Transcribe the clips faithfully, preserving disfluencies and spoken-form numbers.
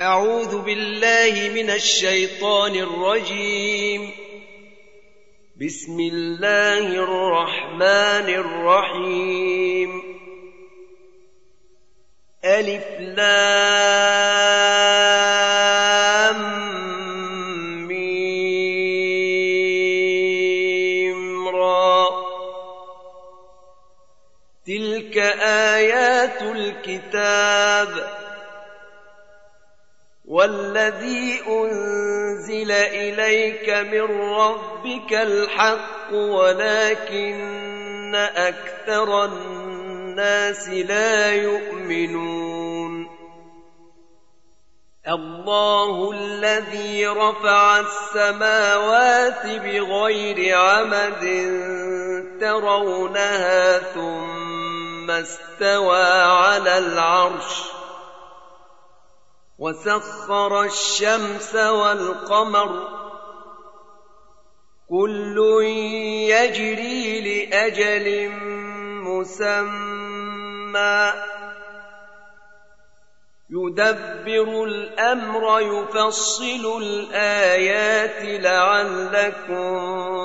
أعوذ بالله من الشيطان الرجيم. بسم الله الرحمن الرحيم. ألف لام ميم را. تلك آيات الكتاب والذي أنزل إليك من ربك الحق ولكن أكثر الناس لا يؤمنون. الله الذي رفع السماوات بغير عمد ترونها ثم استوى على العرش وسخر الشمس والقمر كل يجري لأجل مسمى يدبر الأمر يفصل الآيات لعلكم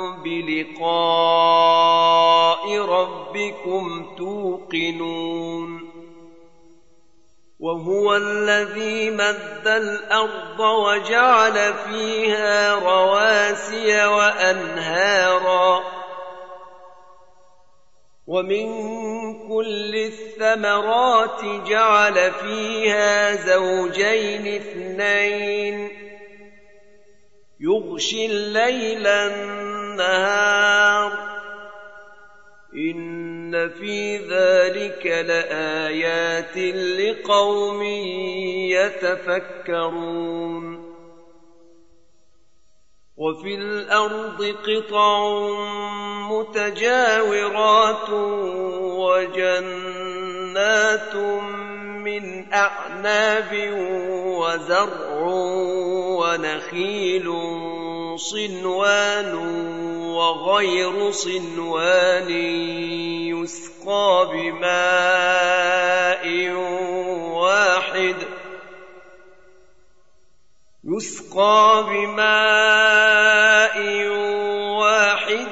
بلقاء ربكم توقنون. وهو الذي مد الأرض وجعل فيها رواسي وأنهارا ومن كل الثمرات جعل فيها زوجين اثنين يغشي الليل النهار إن في ذلك لآيات لقوم يتفكرون. وفي الأرض قطع متجاورات وجنات من أعناب وزرع ونخيل صنوان وغير صنوان يسقى بماء واحد يسقى بماء واحد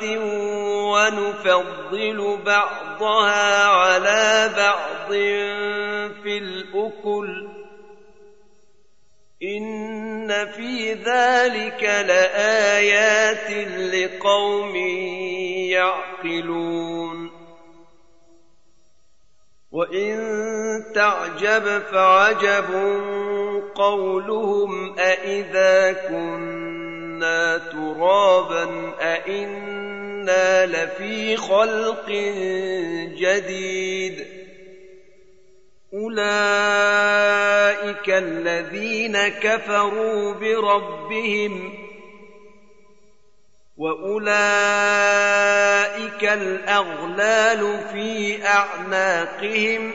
ونفضل بعضها على بعض في الأكل إن في ذلك لآيات لقوم يعقلون. وإن تعجب فعجب قولهم أإذا كنا ترابا أإنا لفي خلق جديد أولئك الذين كفروا بربهم وأولئك الأغلال في أعناقهم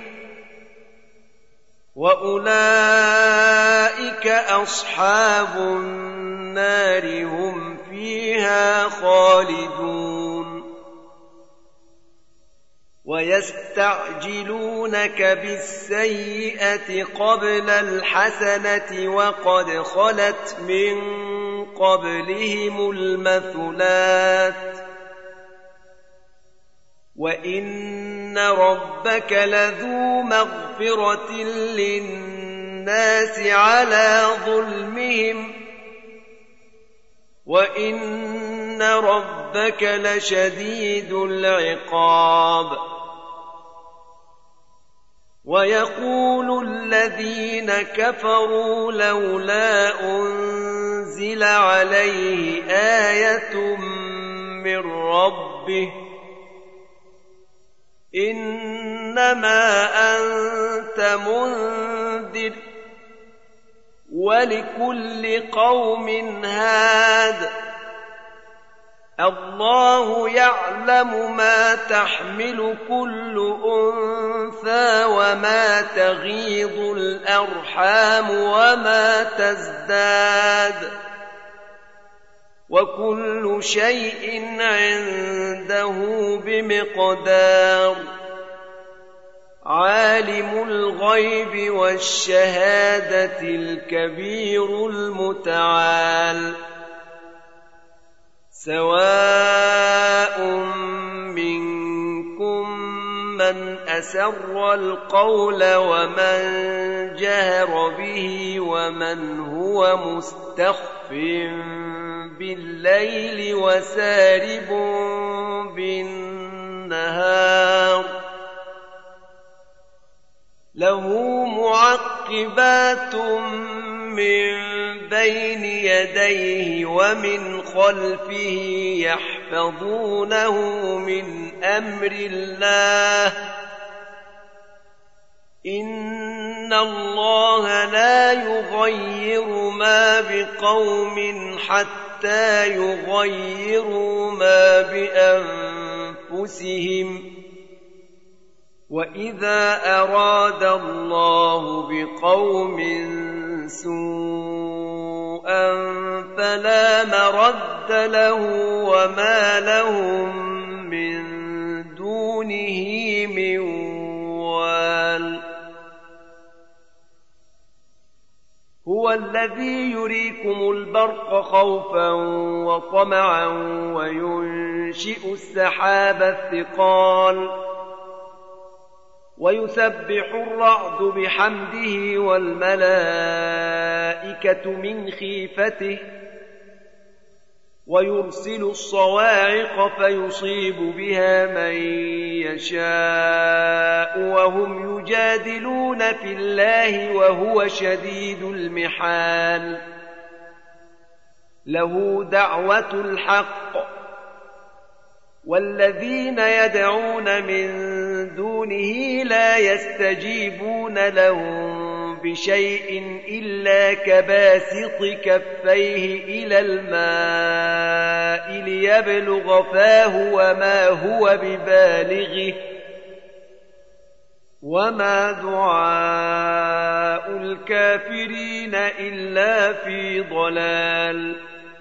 وأولئك أصحاب النار هم فيها خالدون. ويستعجلونك بالسيئة قبل الحسنة وقد خلت من قبلهم المثلات وإن ربك لذو مغفرة للناس على ظلمهم وإن ربك لشديد العقاب. ويقول الذين كفروا لولا أنزل عليه آية من ربه إنما أنت منذر ولكل قوم هاد الله يعلم ما تحمل كل أنثى وما تغيض الأرحام وما تزداد وكل شيء عنده بمقدار. عالم الغيب والشهادة الكبير المتعال سواء منكم من أسر القول ومن جهر به ومن هو مستخف بالليل وسارب بالنهار له معقبات من بين يديه ومن خلفه يحفظونه من أمر الله إن الله لا يغير ما بقوم حتى يغيروا ما بأنفسهم وإذا أراد الله بقوم سوءا فلا مرد له وما لهم من دونه من وال هو الذي يريكم البرق خوفا وطمعا وينشئ السحاب الثقال ويسبح الرعد بحمده والملائكة من خيفته ويرسل الصواعق فيصيب بها من يشاء وهم يجادلون في الله وهو شديد المحال له دعوة الحق والذين يدعون من دونه لا يستجيبون لهم بشيء إلا كباسط كفيه إلى الماء ليبلغ فاه وما هو ببالغه وما دعاء الكافرين إلا في ضلال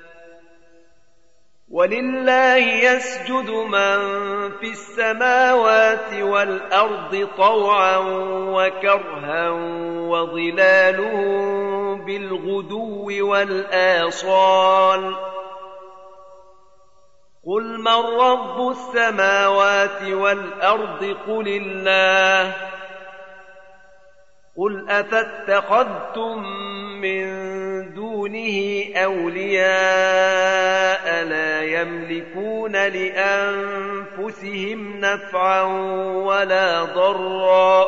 ولله يسجد من في السماوات والأرض طوعا وكرها وظلالهم بالغدو والآصال قل من رب السماوات والأرض قل الله قل أفاتخذتم من دونه أولياء لا يملكون لأنفسهم نفعا ولا ضرا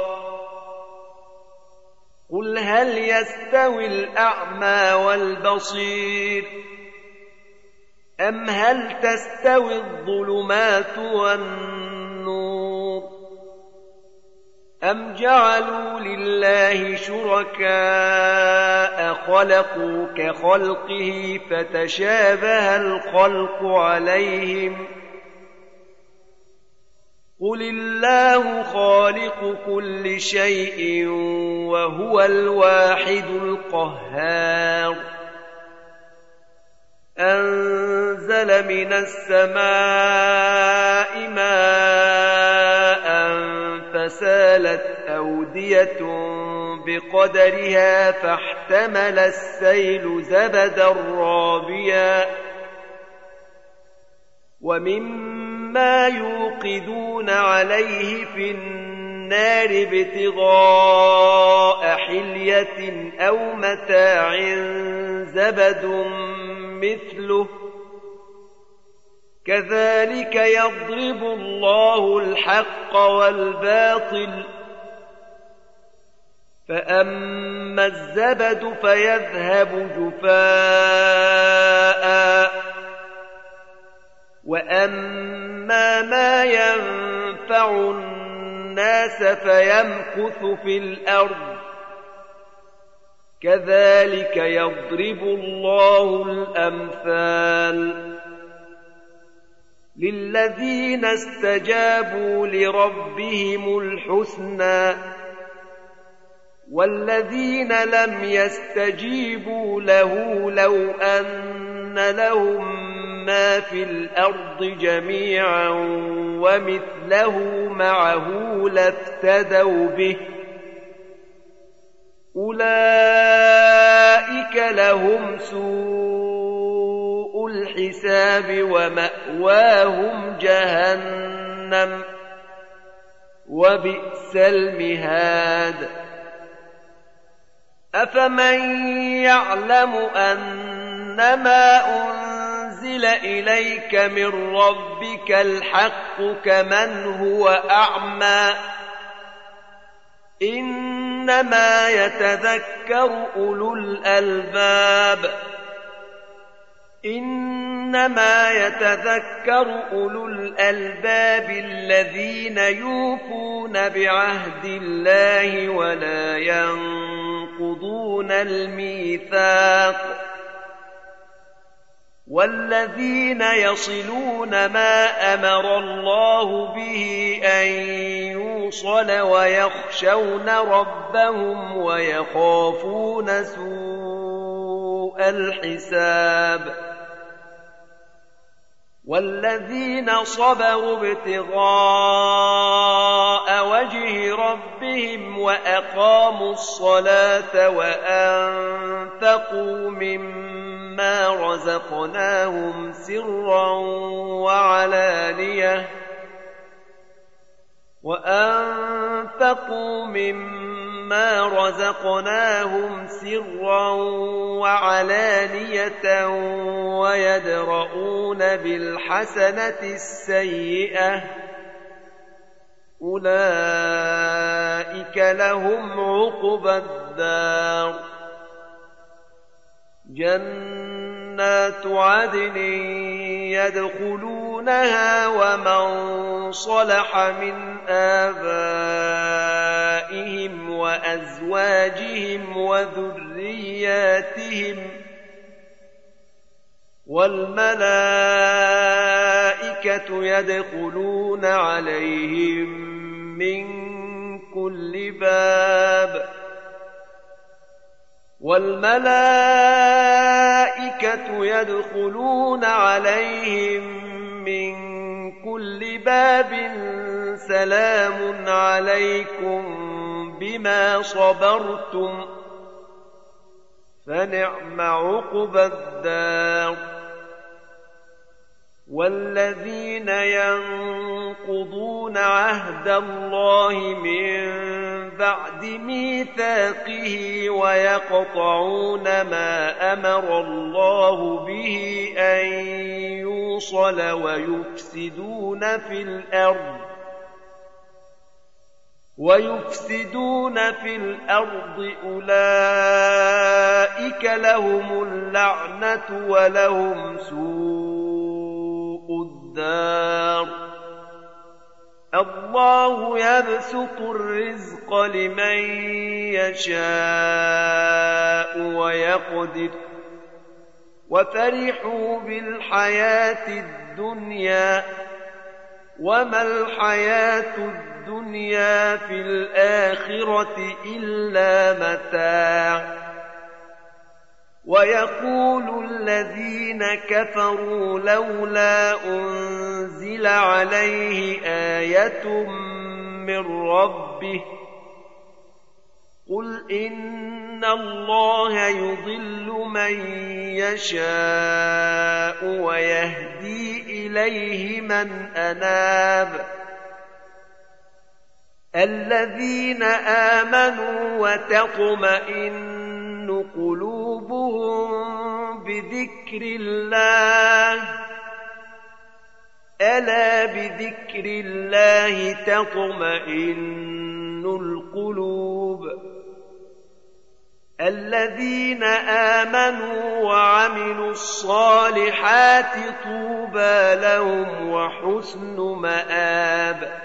قل هل يستوي الأعمى والبصير أم هل تستوي الظلمات والنور أم جعلوا لله شركاء خلقوا كخلقه فتشابه الخلق عليهم قل الله خالق كل شيء وهو الواحد القهار أنزل من السماء ماء فسالت أودية بقدرها فاحتمل السيل زبدا رابيا ومما يوقدون عليه في النار ابتغاء حلية أو متاع زبد مثله كذلك يضرب الله الحق والباطل فأما الزبد فيذهب جفاء وأما ما ينفع الناس فيمكث في الأرض كذلك يضرب الله الأمثال للذين استجابوا لربهم الحسنى والذين لم يستجيبوا له لو أن لهم ما في الأرض جميعا ومثله معه لافتدوا به أولئك لهم سوء الحساب ومأواهم جهنم وبئس المهاد أفمن يعلم أنما أنزل إليك من ربك الحق كمن هو أعمى إنما يتذكر أولو الألباب إنما يتذكر أولو الألباب الذين يوفون بعهد الله ولا ينقضون الميثاق والذين يصلون ما أمر الله به أن يوصل ويخشون ربهم ويخافون سوء الحساب والذين صبروا ابتغاء وجه ربهم وأقاموا الصلاة وأنفقوا مما رزقناهم سرا وعلانية وأنفقوا مما رزقناهم سرا وعلانية ويدرؤون بالحسنة السيئة أولئك لهم عقبى الدار جنات عدن يدخلونها ومن صلح من آبائهم وأزواجهم وذرياتهم والملائكة يدخلون عليهم من كل باب والملائكة يدخلون عليهم من كل باب سلام عليكم بما صبرتم فنعم عقبى الدار والذين ينقضون عهد الله من بعد ميثاقه ويقطعون ما أمر الله به أن يوصل ويفسدون في الأرض ويفسدون في الأرض أولئك لهم اللعنة ولهم سوء الدار الله يبسط الرزق لمن يشاء ويقدر وفرحوا بالحياة الدنيا وما الحياة الدنيا في الآخرة إلا متاع ويقول الذين كفروا لولا أنزل عليه آية من ربه قل إن الله يضل من يشاء ويهدي إليه من أناب الذين آمنوا وتطمئن قلوبهم بذكر الله ألا بذكر الله تطمئن القلوب الذين آمنوا وعملوا الصالحات طوبى لهم وحسن مآب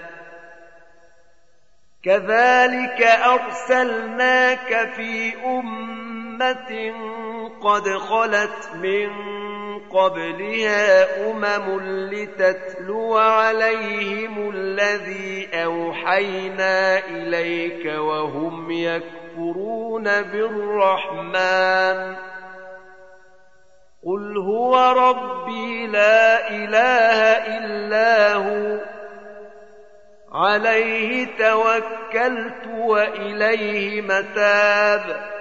كذلك أرسلناك في أمة قد خلت من قبلها أمم لتتلو عليهم الذي أوحينا إليك وهم يكفرون بالرحمن قل هو ربي لا إله إلا هو عليه توكلت وإليه متاب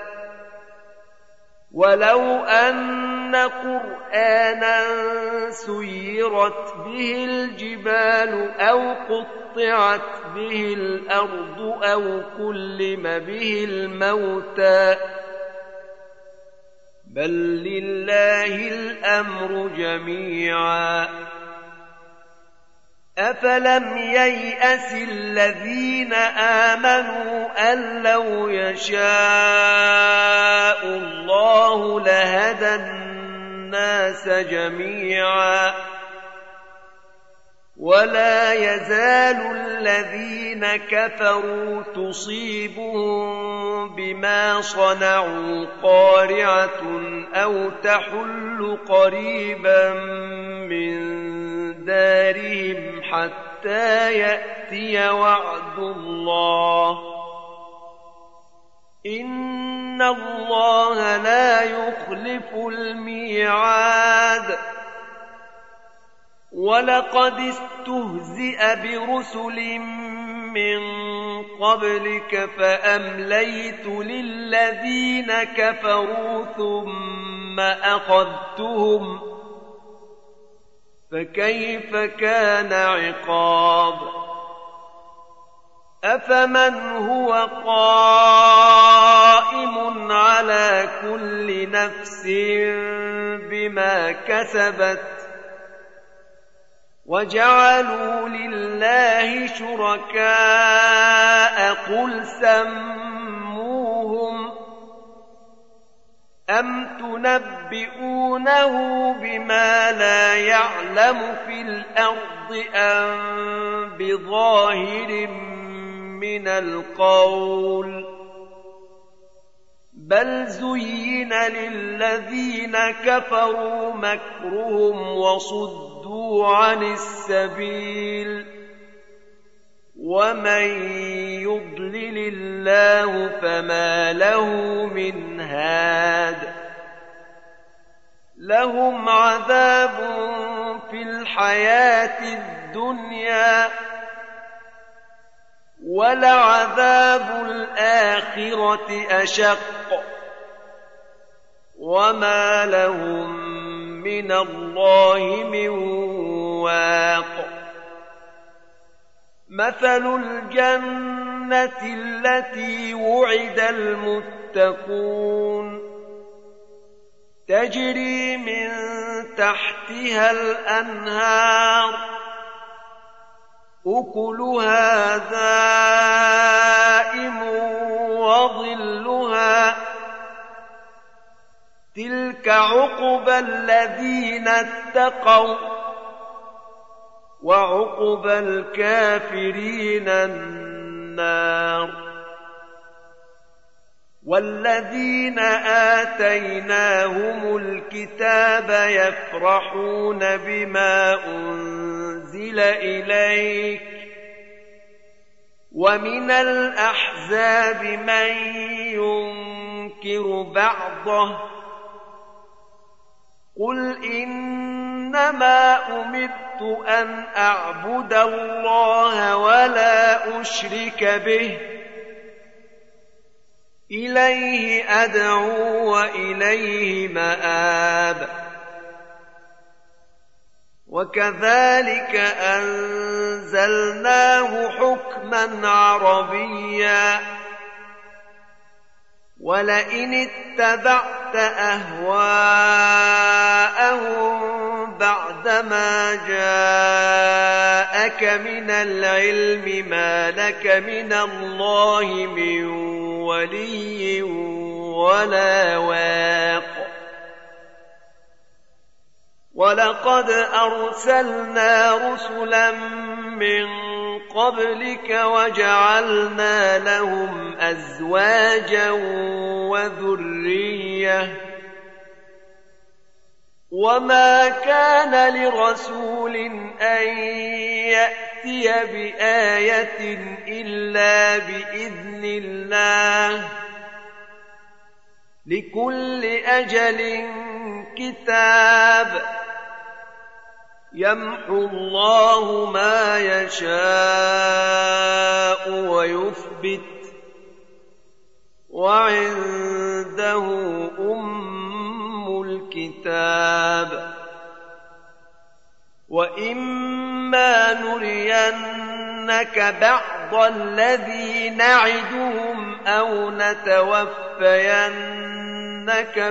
ولو أن قرآنا سيرت به الجبال أو قطعت به الأرض أو كلم به الموتى بل لله الأمر جميعا أفلم ييأس الذين آمنوا أن لو يشاء الله لهدى الناس جميعا ولا يزال الذين كفروا تصيبهم بما صنعوا قارعة أو تحل قريبا من دارهم حتى يأتي وعد الله إن الله لا يخلف الميعاد ولقد استهزئ برسل من قبلك فأمليت للذين كفروا ثم أخذتهم فكيف كان عقاب أفمن هو قائم على كل نفس بما كسبت وجعلوا لله شركاء قل سموهم أم تنبئونه بما لا يعلم في الأرض أم بظاهر من القول بل زين للذين كفروا مكرهم وصدوا عن السبيل ومن يضلل الله فما له من هاد لهم عذاب في الحياة الدنيا ولعذاب الآخرة أشق وما لهم من الله من واق مثل الجنة التي وعد المتقون تجري من تحتها الأنهار أكلها دائم وظلها تلك عقبى الذين اتقوا وعقبى الكافرين النار والذين آتيناهم الكتاب يفرحون بما أنزل إليك ومن الأحزاب من ينكر بعضه قل إنما أمرت أن أعبد الله ولا أشرك به إليه أدعو وإليه مآب وكذلك أنزلناه حكما عربيا ولئن اتبعت أهواءهم بعدما جاءك من العلم ما لك من الله من ولي ولا واق ولقد أرسلنا رسلا من قبلك وجعلنا لهم أزواجا وذرية وما كان لرسول أن يأتي بآية إلا بإذن الله لكل أجل كتاب يمحو الله ما يشاء ويثبت وعنده أم الكتاب وإما نرينك بعض الذي نعدهم أو نتوفينك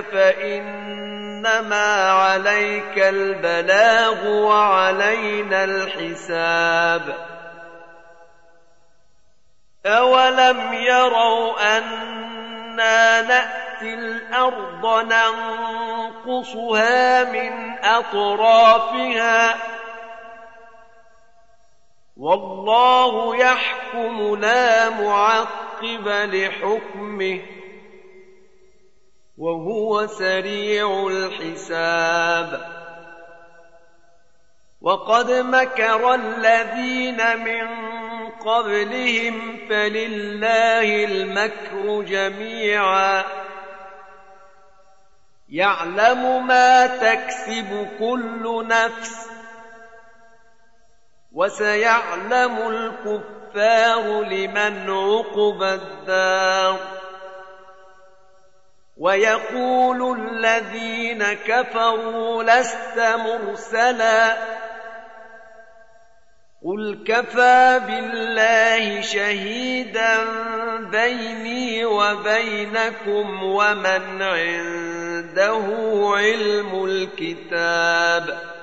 فإنما عليك البلاغ وعلينا الحساب أولم يروا أنا نأتي الأرض ننقصها من أطرافها والله يحكم لا معقب لحكمه وهو سريع الحساب وقد مكر الذين من قبلهم فلله المكر جميعا يعلم ما تكسب كل نفس وسيعلم الكفار لمن عقبى الدار ويقول الذين كفروا لست مرسلا قل كفى بالله شهيدا بيني وبينكم ومن عنده علم الكتاب